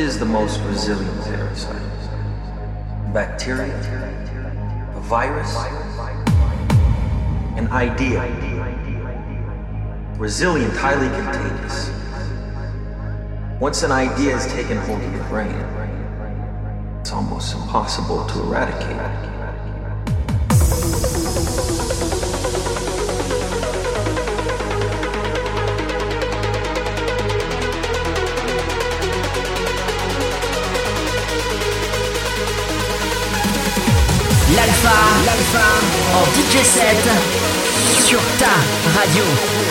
is the most resilient parasite? Bacteria? A virus? An idea? Resilient, highly contagious. Once an idea has taken hold of your brain, it's almost impossible to eradicate. L'Alpha en DJ set sur ta radio.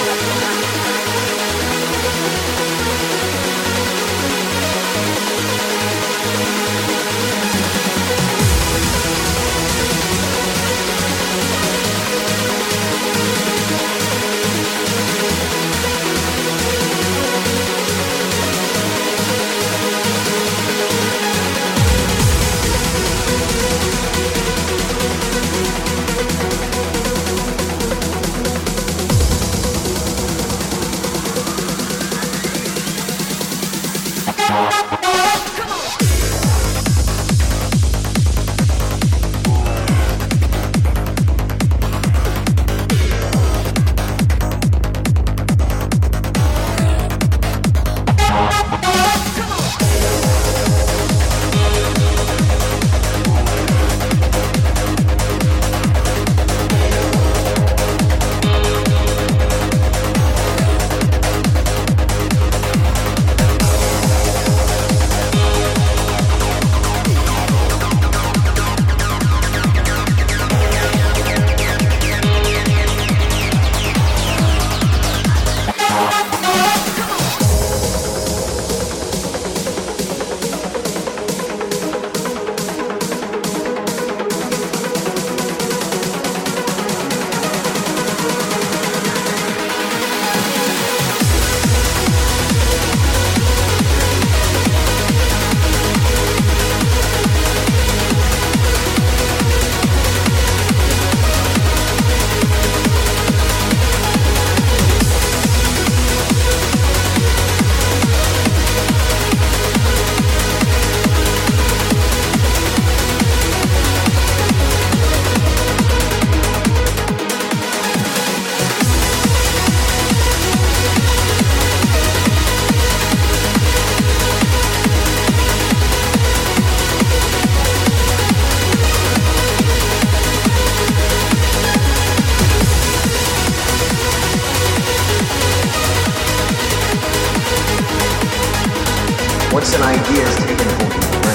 Once an idea has taken hold of your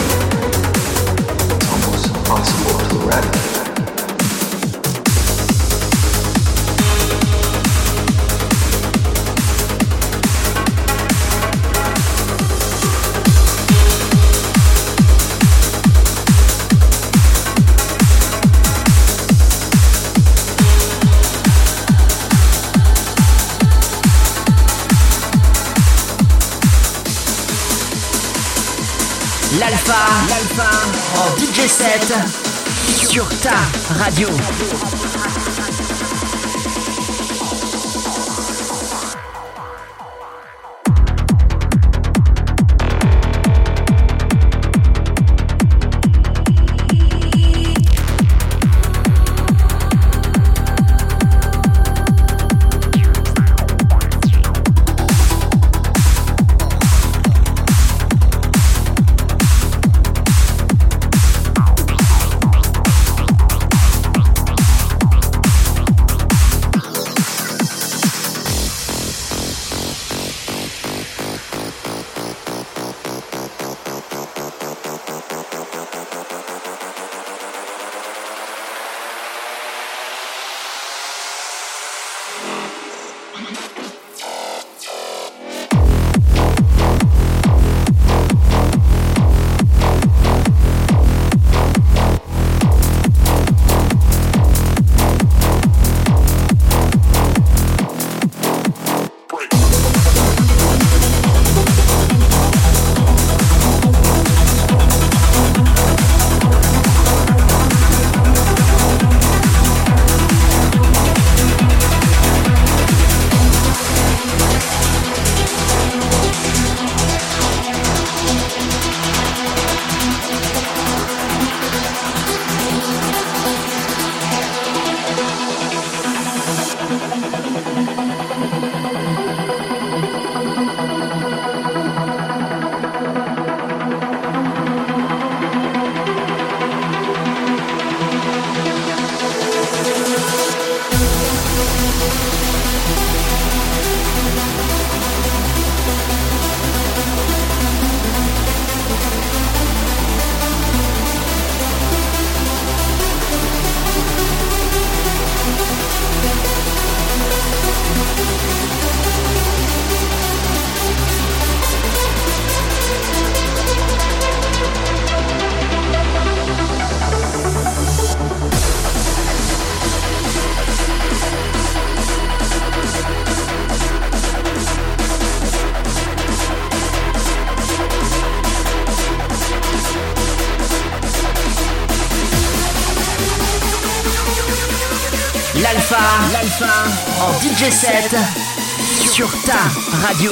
brain, it's almost impossible to eradicate. L'Alpha en DJ set sur ta radio. L'Alpha en DJ set sur ta radio.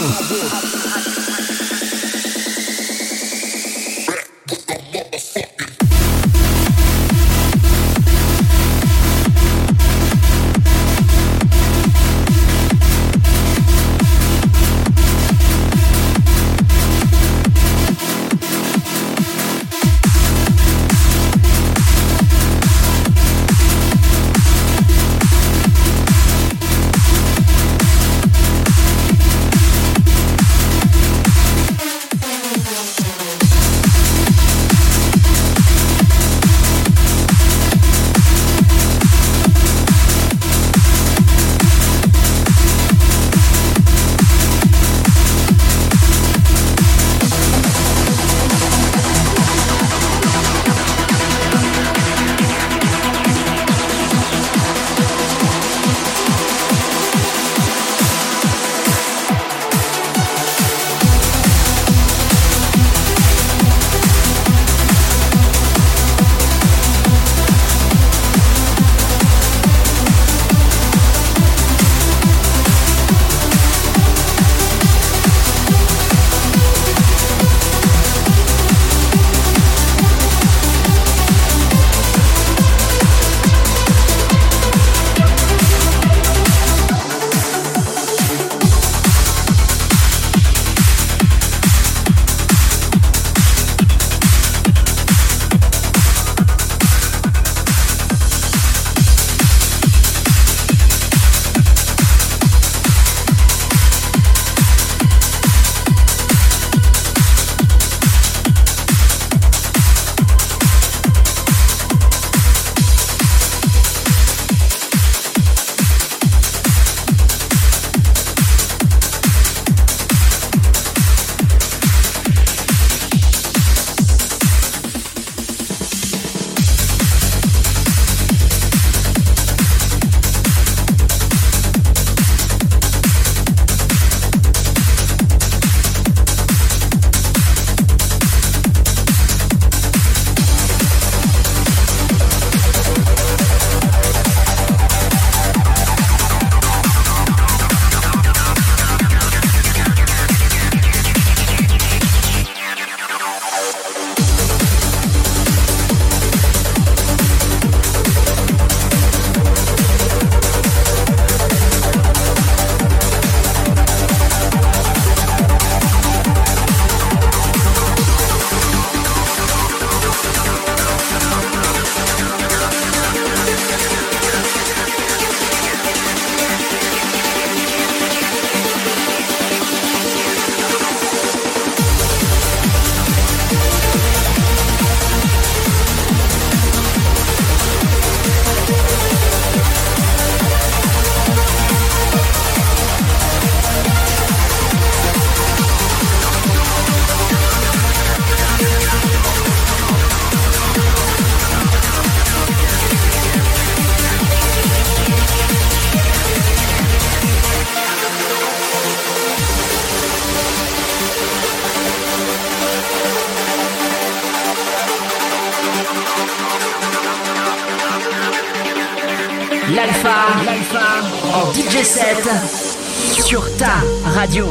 L'Alpha en DJ set sur ta radio.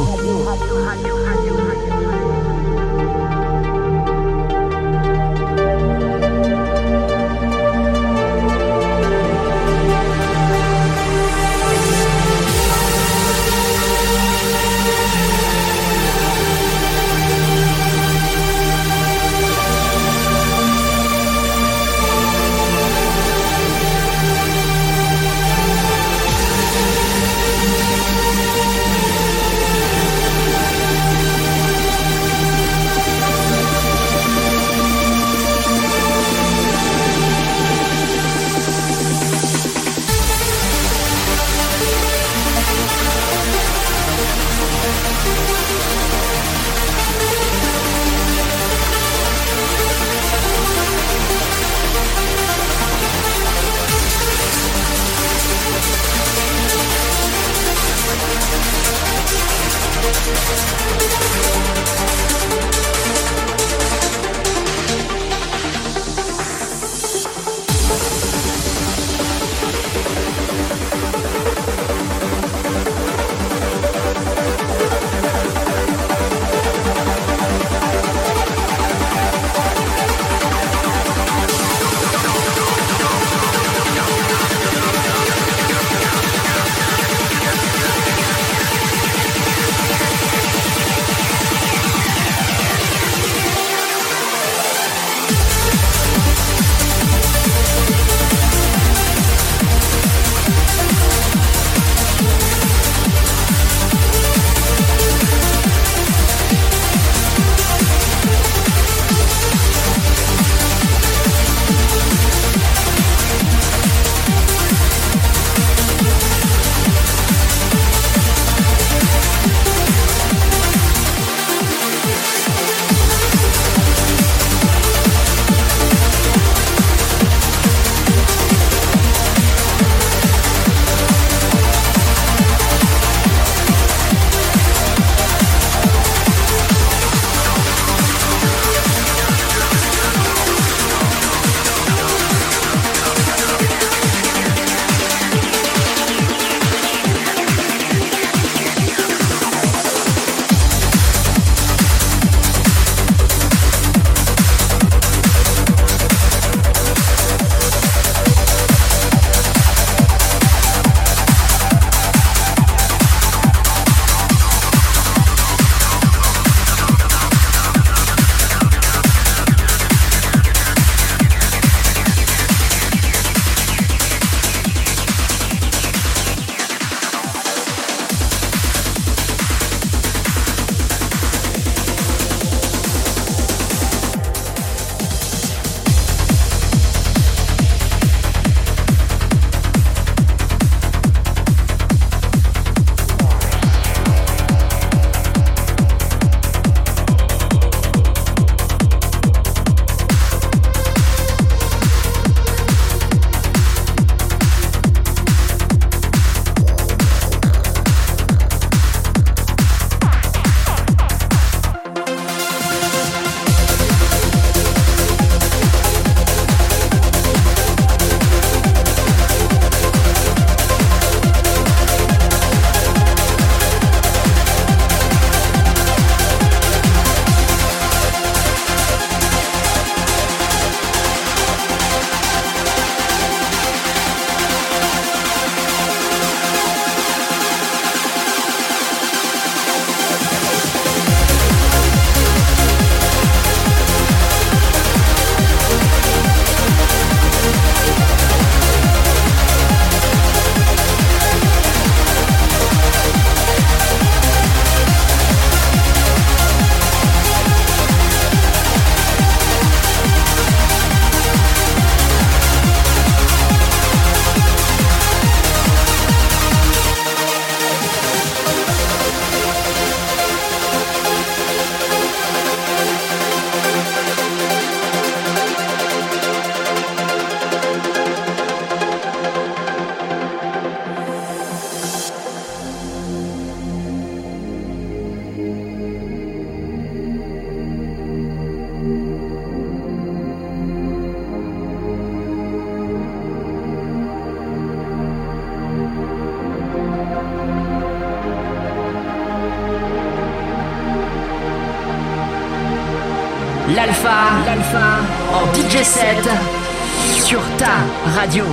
L'Alpha en DJ set sur ta radio.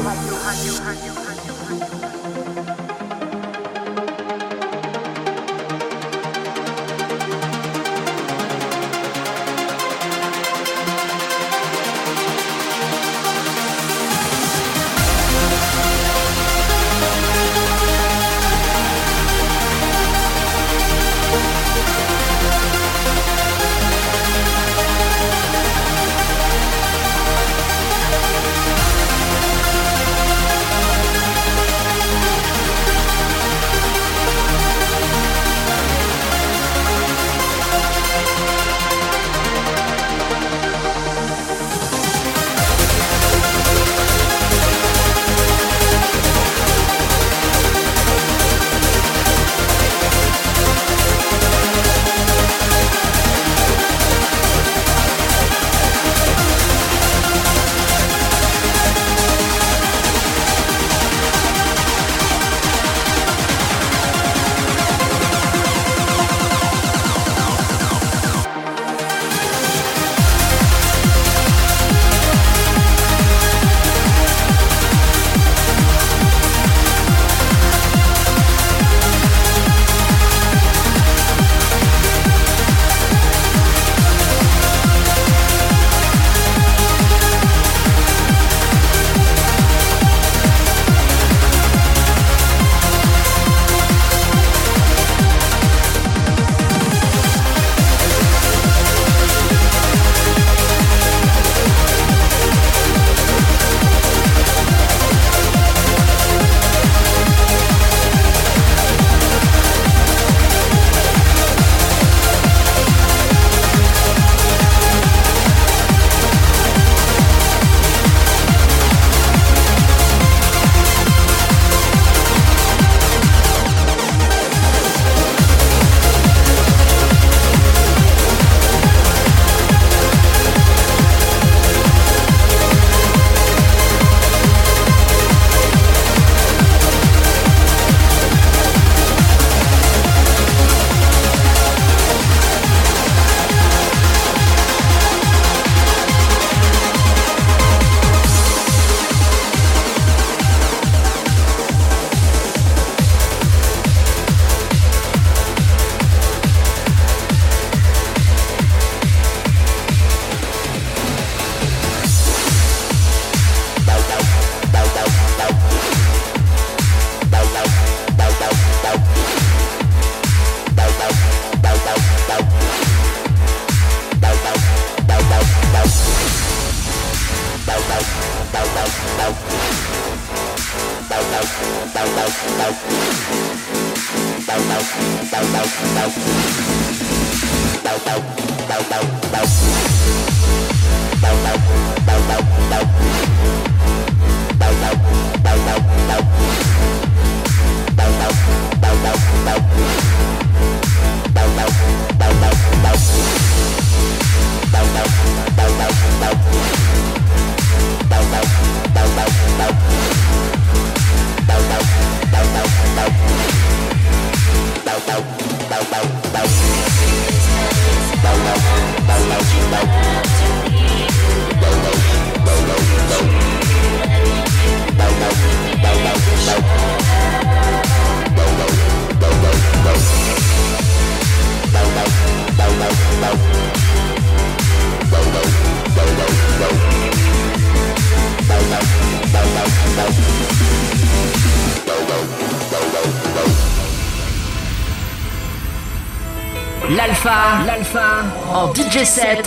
L'Alpha en DJ set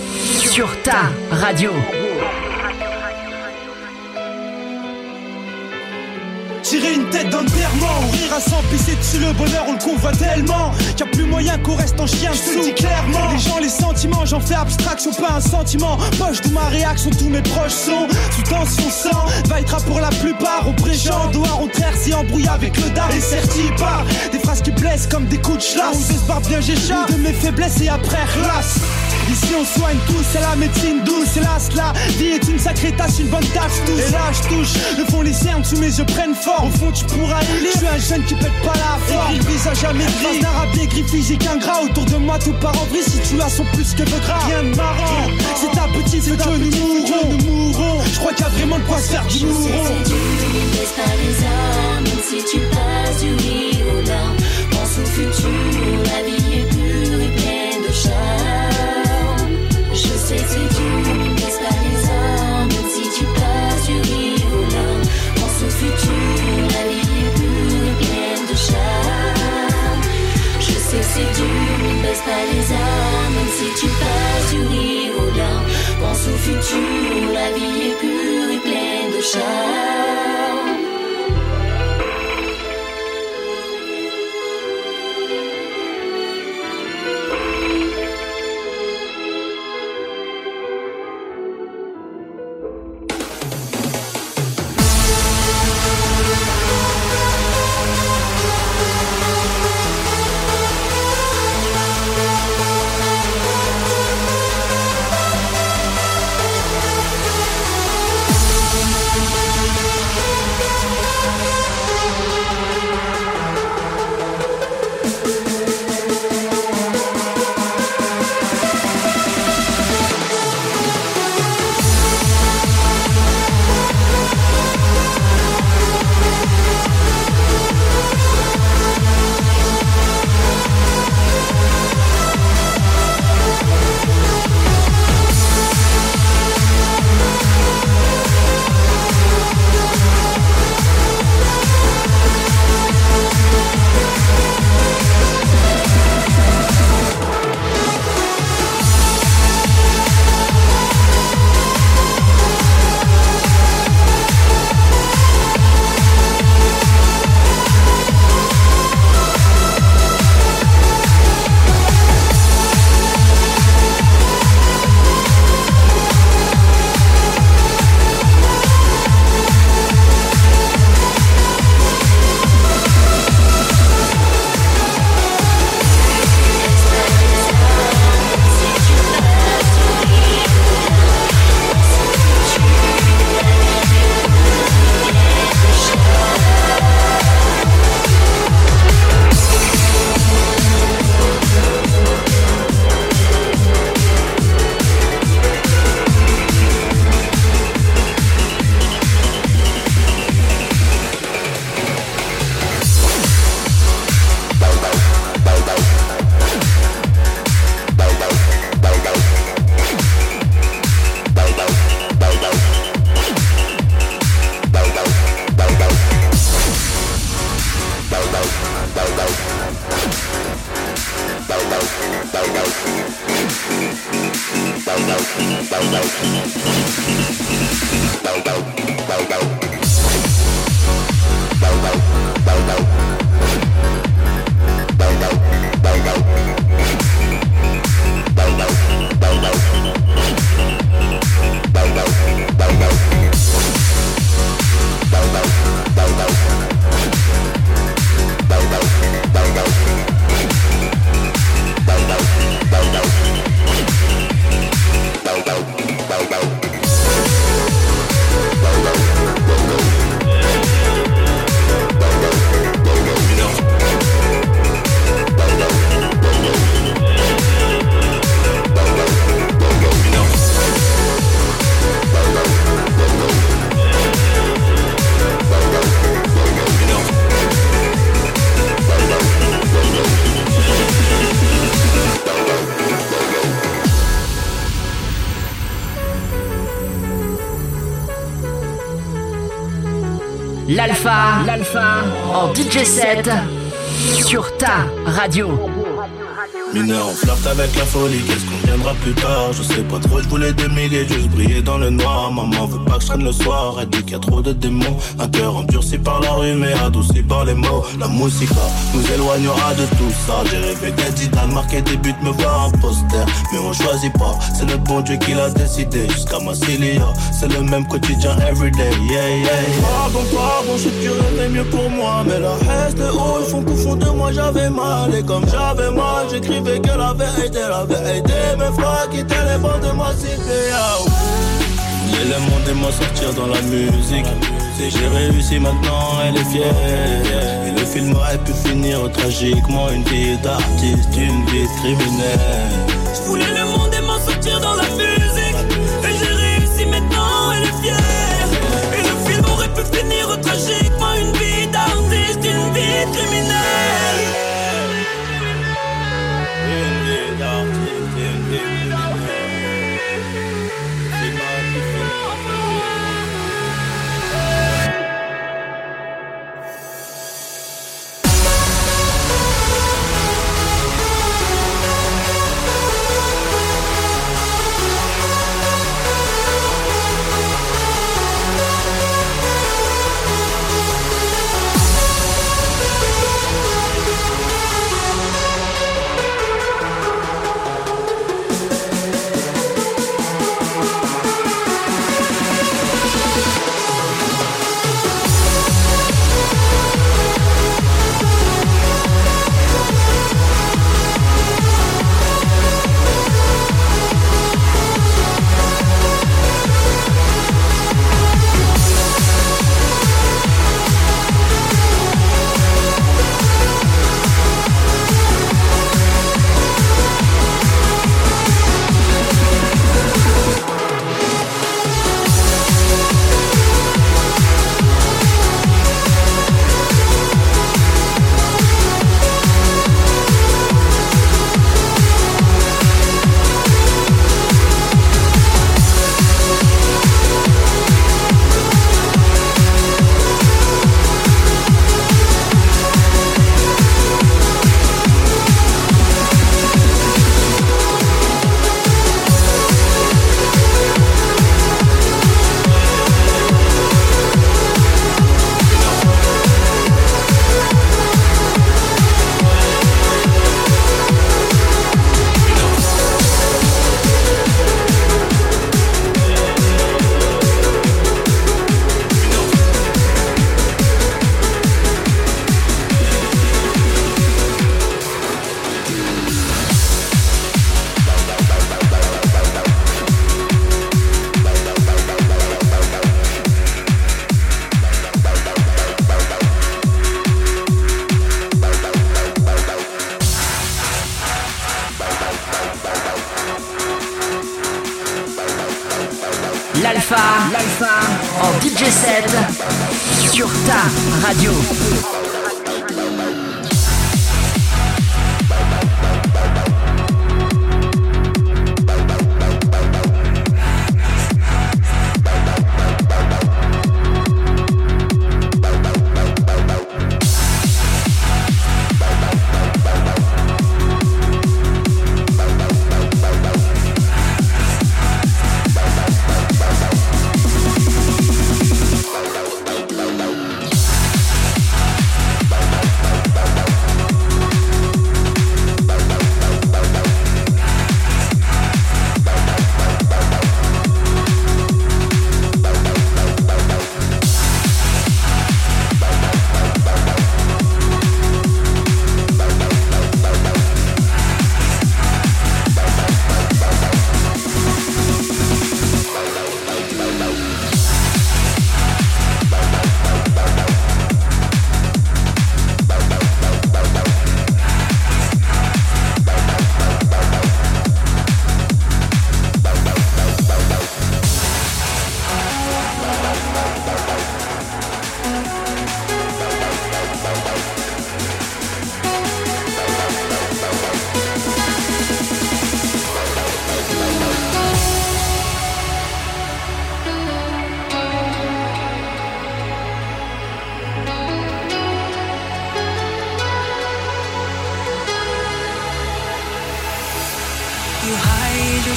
sur ta radio. Tirer une tête d'enterrement, ou rire à s'empisser dessus, le bonheur on le convoite tellement qu'il n'y a plus moyen qu'on reste en chien, je te le dis clairement. Les gens, les sentiments, j'en fais abstraction, pas un sentiment. Poche d'où ma réaction, tous mes proches sont sous tension, ton sang va être pour la plupart. On préchant, dehors on traire, si embrouille avec le dard. Et certi part, des phrases qui blessent comme des coups de chlasse. On se barre bien j'échappe de mes faiblesses et après relasse. Ici on soigne tous, c'est la médecine douce. Hélas la vie est une sacrée tâche, une bonne tâche tous. Et là je touche, le fond les cernes sous mes yeux prennent fort. Au fond tu pourras élire, je suis un jeune qui pète pas la forme. Écrit le visage à mes gris, d'un rap gris physique ingrat. Autour de moi tout part en vrille, situations plus que de gras. Rien de marrant, c'est ta petite, c'est que nous mourrons. Je crois qu'il y a vraiment de quoi se faire du mouron. Je sais que tu ne baisses pas les armes, même si tu passes du rire aux larmes. Pense au futur, la vie est pure et pleine de charme. Je sais que c'est dur, ne baisse pas les armes, même si tu passes du rire aux larmes. Pense au futur, la vie est pure et pleine de charme. Je sais que c'est dur, ne baisse pas les armes, même si tu passes du rire aux larmes. Pense au futur, la vie est pure et pleine de charme. L'Alpha en DJ set sur ta radio. Mineur, on flirte avec la folie, qu'est-ce qu'on viendra plus tard. Je sais pas trop, je voulais 2 milliers, juste briller dans le noir. Maman veut pas que je traîne le soir, elle dit qu'il y a trop de démons. Un cœur endurci par la rue mais adouci par les mots. La musique nous éloignera de tout ça. J'ai rêvé d'être Zidane, marquer des buts, me voir un poster. Mais on choisit pas, c'est le bon Dieu qui l'a décidé. Jusqu'à Massilia, c'est le même quotidien everyday. Yeah, yeah, yeah. Pardon, je sais que tu rêvais mieux pour moi. Mais la reste haut, ils font qu'au fond de moi j'avais mal. Et comme j'avais mal, j'écrivais que la vérité. Mes frères quittaient les bancs de ma cité. Et le monde et moi sortir dans la musique. J'ai réussi maintenant, elle est fière. Et le film aurait pu finir tragiquement. Une vie d'artiste, une vie de criminel. Je voulais le monde et m'en sortir dans la musique. Et j'ai réussi maintenant, elle est fière. Et le film aurait pu finir tragiquement. Une vie d'artiste, une vie de criminel. Une vie d'artiste, une vie de criminel. L'Alpha en DJ set sur ta radio.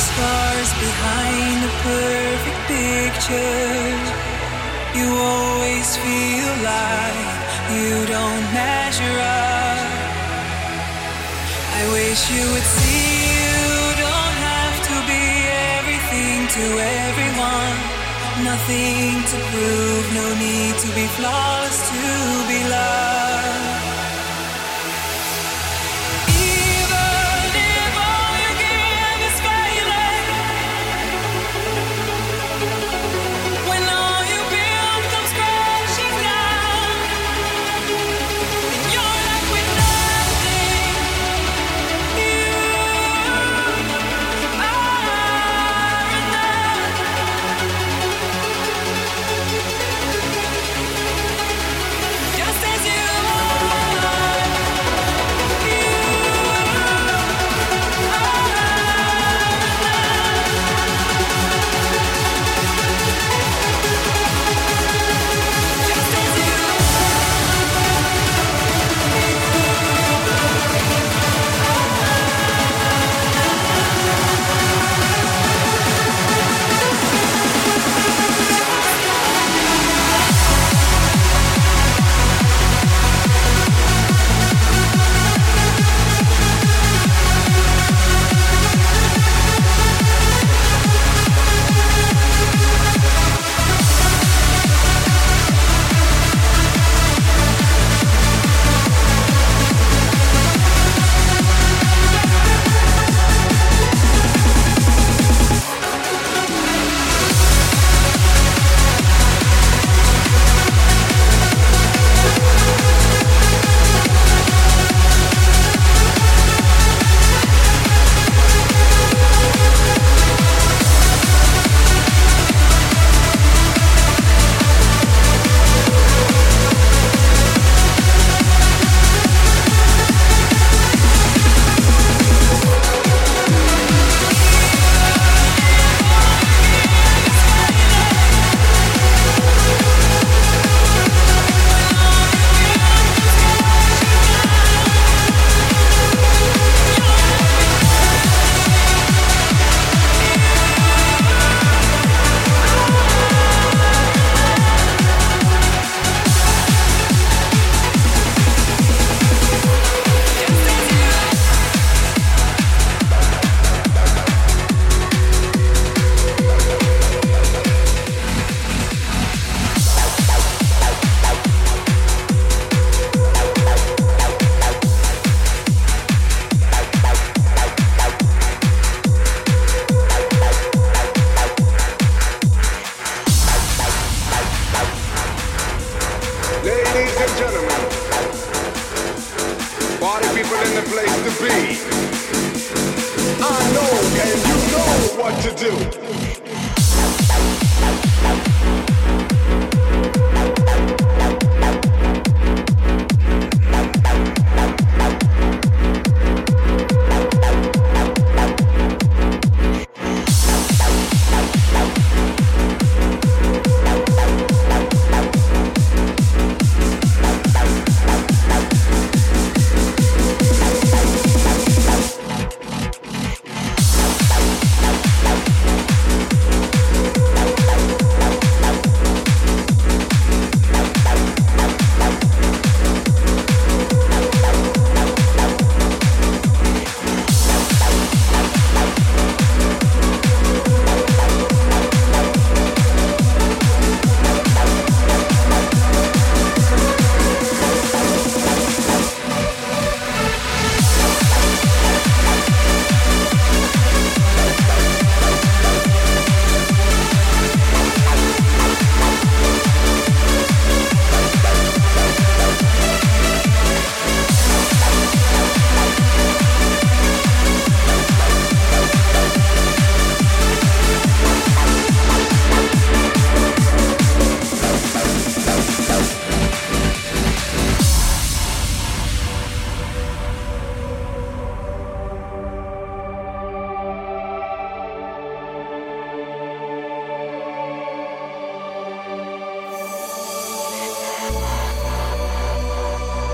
scars behind a perfect picture. You always feel like you don't measure up. I wish you would see you don't have to be everything to everyone. Nothing to prove, no need to be flawless to be loved.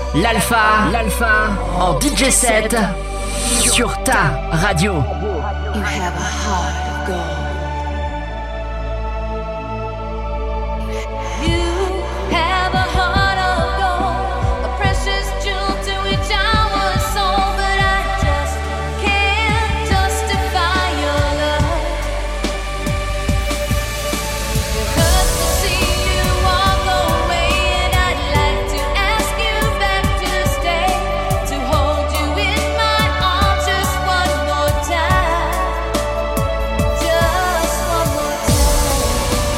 L'Alpha en DJ set sur ta radio. You have a heart of gold. You have a heart of gold, a precious jewel to which I was sold, but I just can't justify your love. It hurts to see you walk away, and I'd like to ask you back to stay, to hold you in my arms just one more time, just one more time.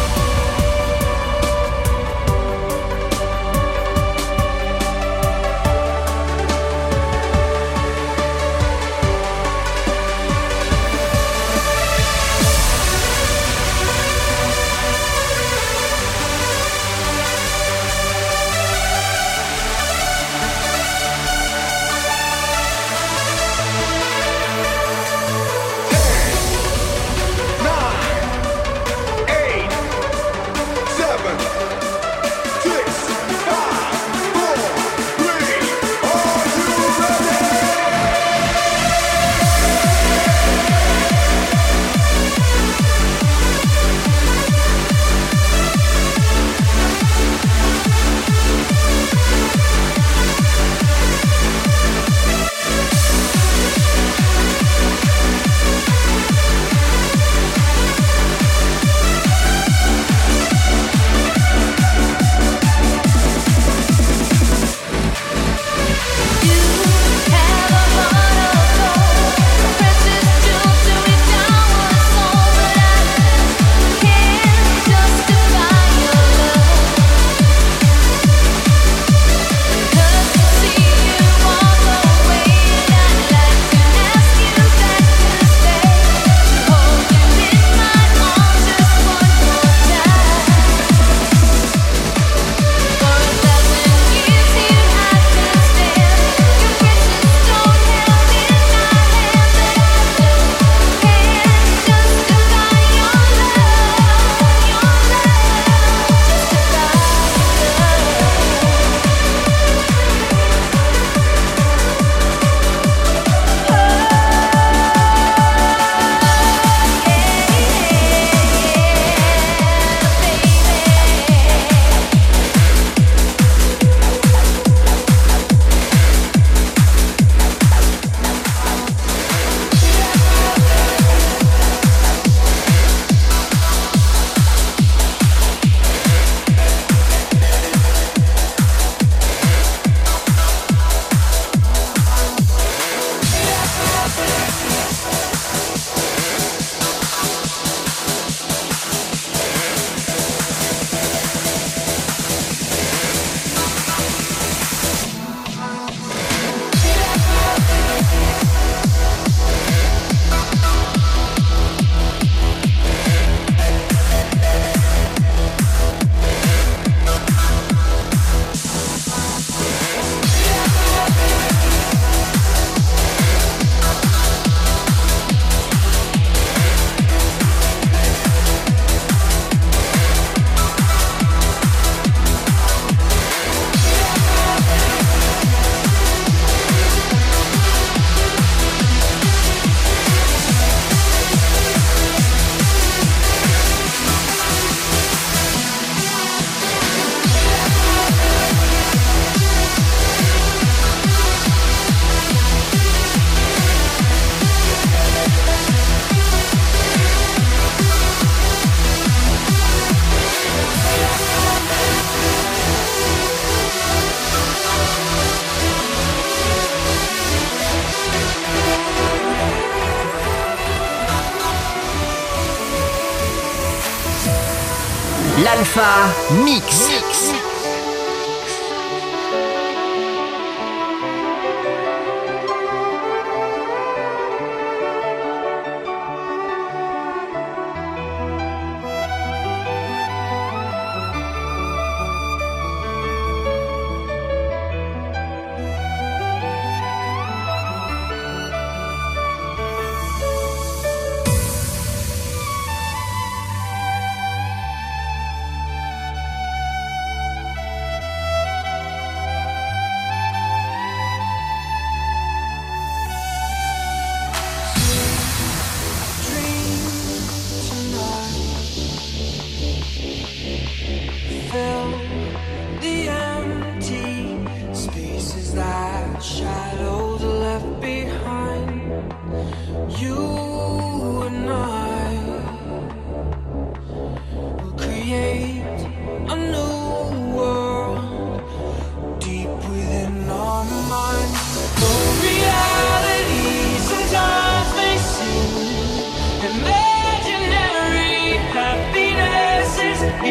L'Alpha Mix.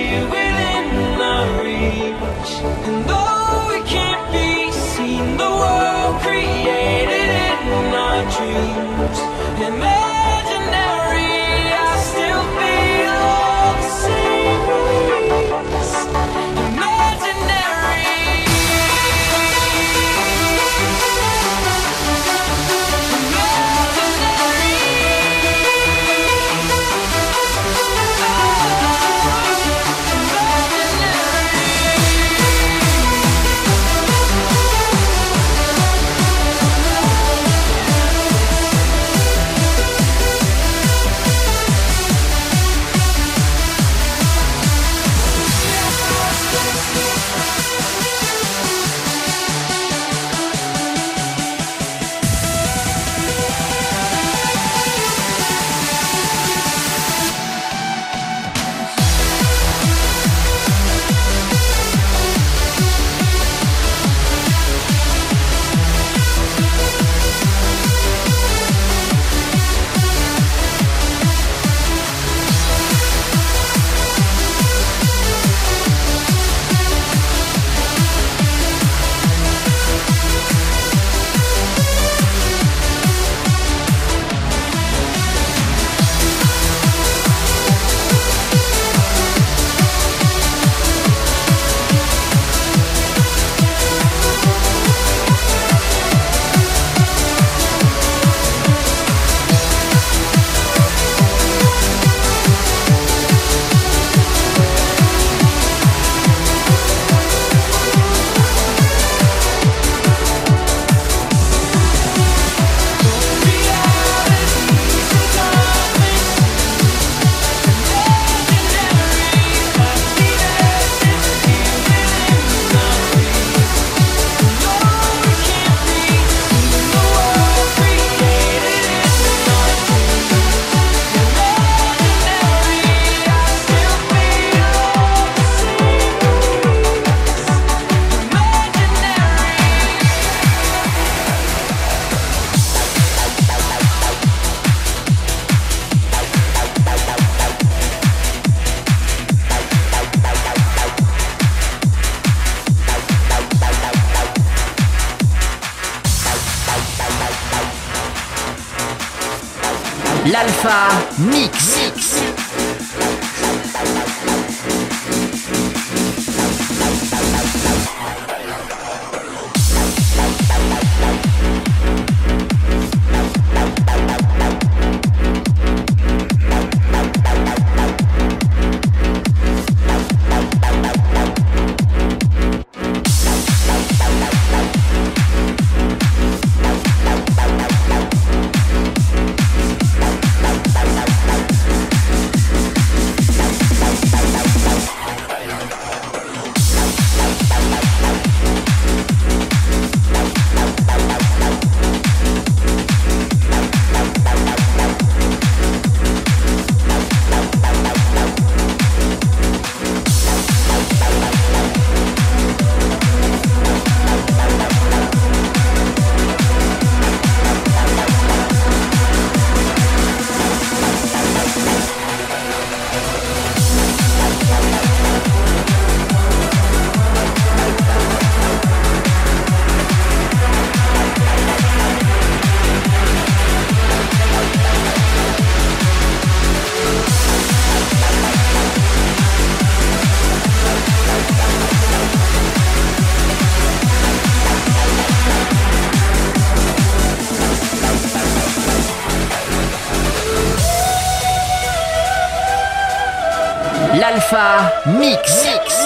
here within our reach. And though we can't be seen, the world created in our dreams. Imaginary, I still feel all the same ways. Imaginary. L'Alpha Mix. L'Alpha Mix.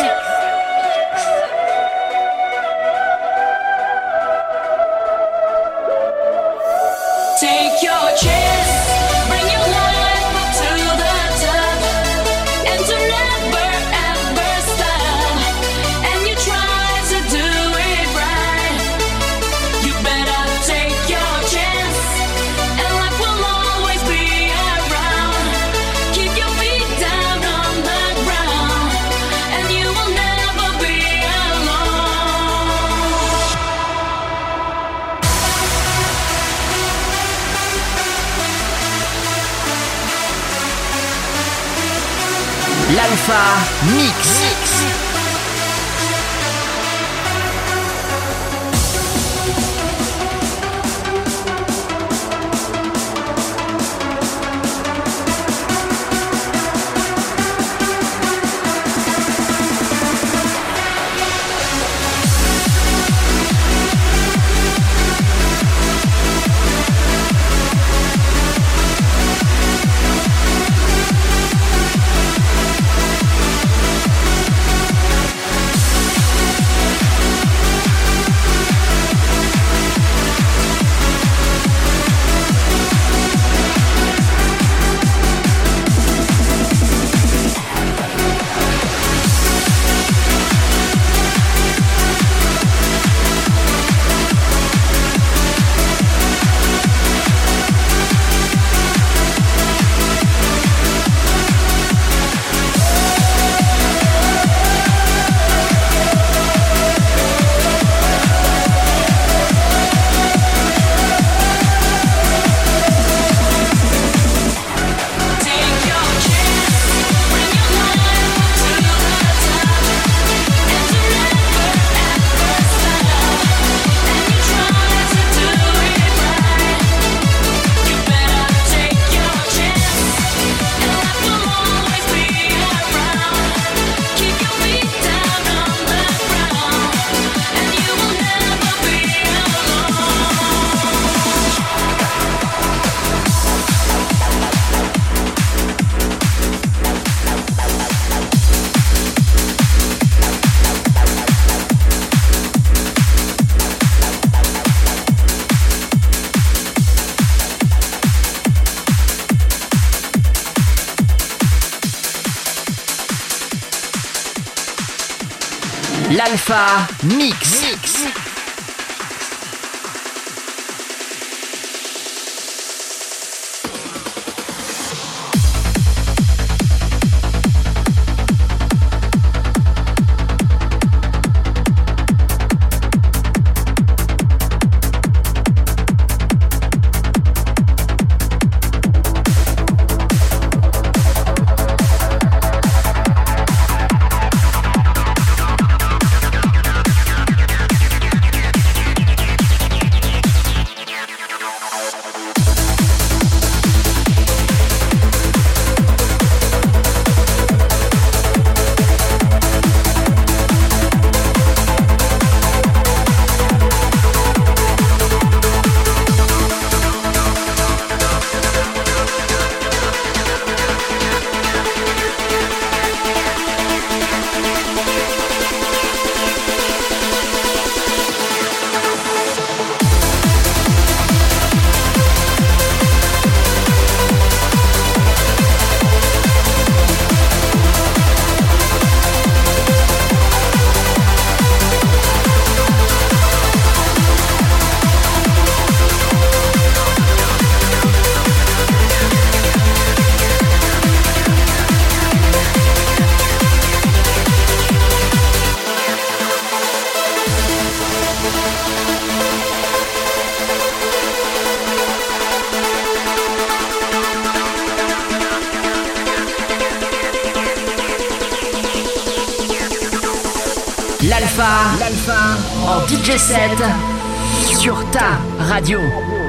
Take your chance, bring your life to the top, and to never ever stop. And you try to do it right. You better take your chance, and life will always be around. Keep your feet down on the ground, and you L'Alpha Mix. L'Alpha Mix. L'Alpha en DJ set sur ta radio.